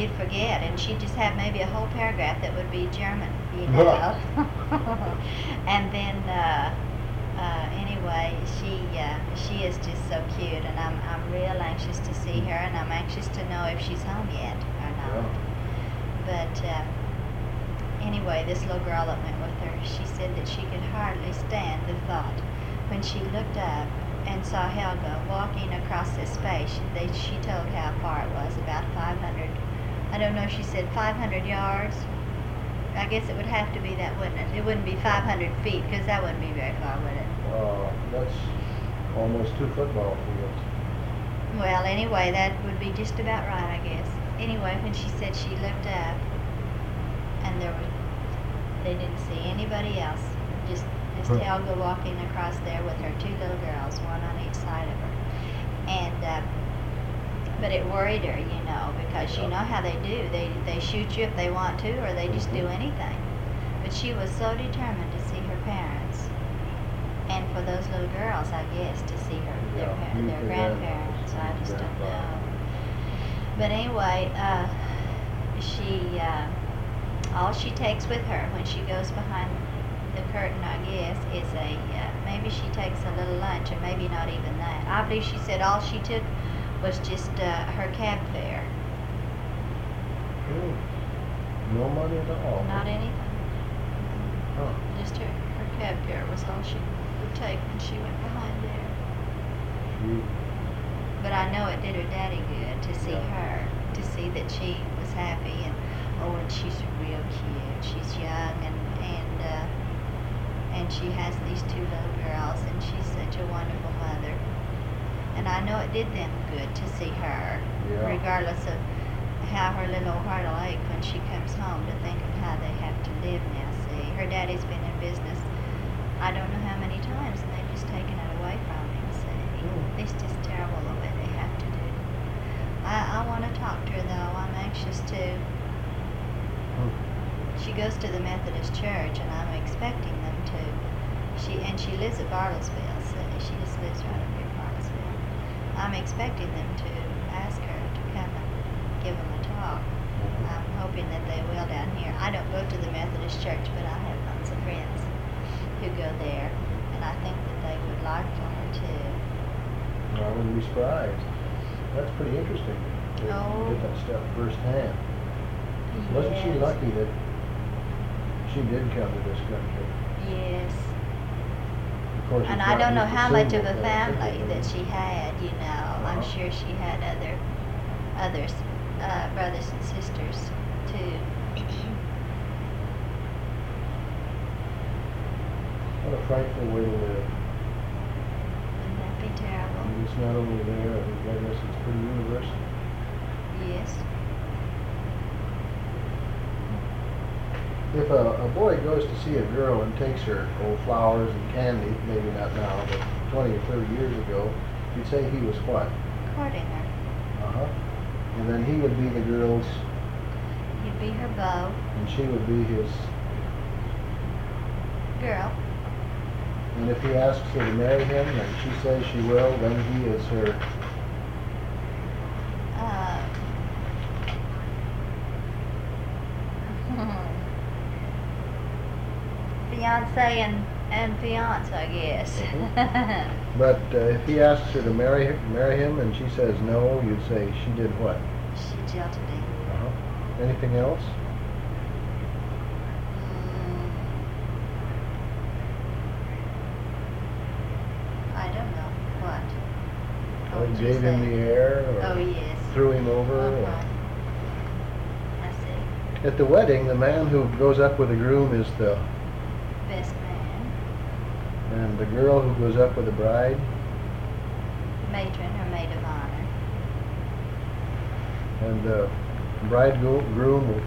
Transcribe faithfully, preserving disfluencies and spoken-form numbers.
she'd forget, and she'd just have maybe a whole paragraph that would be German, you know. And then, uh, uh, anyway, she uh, she is just so cute, and I'm I'm real anxious to see her, and I'm anxious to know if she's home yet or not. Yeah. But uh, anyway, this little girl that went with her, she said that she could hardly stand the thought when she looked up and saw Helga walking across this space. She, they, she told how far it was, about five hundred. I don't know if she said five hundred yards. I guess it would have to be that, wouldn't it? It wouldn't be five hundred feet, because that wouldn't be very far, would it? Uh, that's almost two football fields. Well, anyway, that would be just about right, I guess. Anyway, when she said she looked up, and there was, they didn't see anybody else, just just Huh. Helga walking across there with her two little girls, one on each side of her. And uh, but it worried her, you know, because you Yeah. know how they do. They they shoot you if they want to, or they just do Mhm. anything. But she was so determined to see her parents, and for those little girls, I guess, to see her their Yeah, par- meet their their grandparents. grandparents, I meet just don't grandfather. know. But anyway, uh, she uh, all she takes with her when she goes behind the curtain, I guess, is a uh, maybe she takes a little lunch, and maybe not even that. I believe she said all she took was just uh, her cab fare, Hmm. No money at all. not anything. Huh. Just her, her cab fare was all she would take when she went behind there. Gee. But I know it did her daddy good to see Yeah. her, to see that she was happy, and oh, and she's real cute. She's young, and and uh, and she has these two little girls, and she's such a wonderful mother. And I know it did them good to see her, Yeah. regardless of how her little heart will ache when she comes home to think of how they have to live now. See, her daddy's been in business I don't know how many times, and they've just taken it away from him. See, Hmm. it's just terrible the way they have to do. I, I want to talk to her though. I'm anxious to. Hmm. She goes to the Methodist church, and I'm expecting them to. She and she lives at Bartlesville. See, she just lives right up here in Bartlesville. I'm expecting them to ask her to come and give them a talk. I'm hoping that they will down here. I don't go to the Methodist church, but I have lots of friends who go there, and I think that they would like for her to. I wouldn't be surprised. That's pretty interesting. To Oh. get that stuff firsthand. Wasn't she Yes. lucky that she did come to this country? Yes. Of course, And it's I not don't know just a how much of single a thing, family single that thing. she had, you know. I'm Uh-huh. sure she had other, others, uh, brothers and sisters too. What a frightful way to live. Wouldn't that be terrible? And it's not only there, I think- I guess it's pretty universal. Yes. If a, a boy goes to see a girl and takes her old flowers and candy, maybe not now, but twenty or thirty years ago, you'd say he was what? Courting her. Uh-huh. And then he would be the girl's, You'd be her beau. and she would be his. Girl. And if he asks her to marry him and she says she will, then he is her. Uh, fiance and, and fiance, I guess. But uh, if he asks her to marry marry him and she says no, you'd say she did what? She jilted him. Uh-huh. Anything else? Mm. I don't know. What? What Or would you gave him say? the air, or Oh, yes. threw him over? or- Uh-huh. I see. At the wedding, the man who goes up with the groom is the, Best man. and the girl who goes up with the bride. Matron or maid of honor. And the bridegroom will